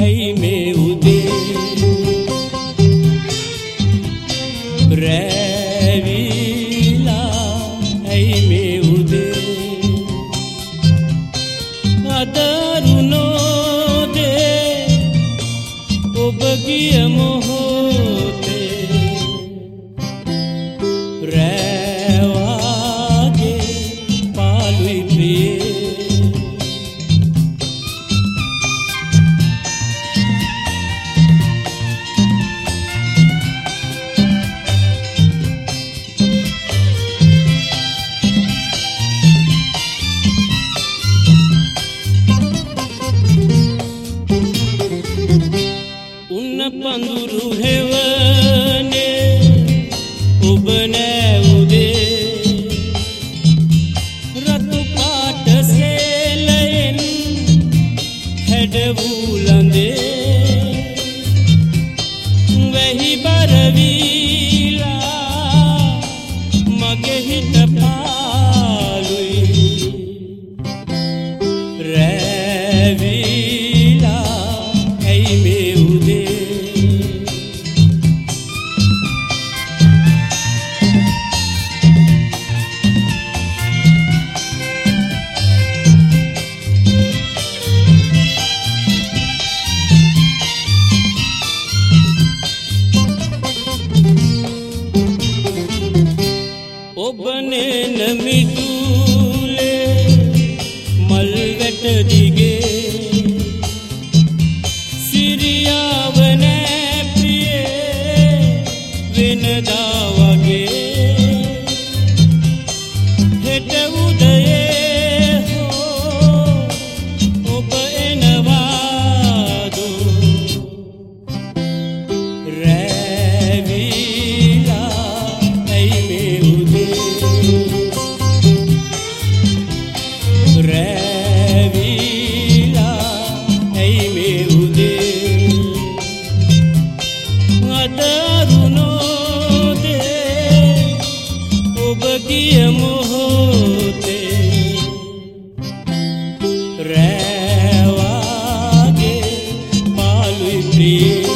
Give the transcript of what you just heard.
ඇයි මේ උදේ රැවිලා ඇයි මේ උදේ අදරුණෝදේ ඔබ ගිය මොහොතේ රැවාගේ පාළුයි ප්‍රියේ පඳුරු හෙවනේ ඔබ නෑ උදේ රතු පාට සේලයෙන් හැඩවූ ළඳේ වැහි බර වීලා මගේ හිත පාළුයි රැවිලා ඇයි මේ උදේ ඔබනේ නමිතුලේ මල් වැට දිගේ සිරියාව නෑ ප්‍රියේ වෙනදා වගේ හෙට උදයේ හෝ ඔබ එනවාදෝ රැවිලා ඇයි මේ රැවිලා ඇයි මේ උදේ අදරුණෝදේ ඔබ ගිය මොහොතේ රැවාගේ පාළුයි ප්‍රියේ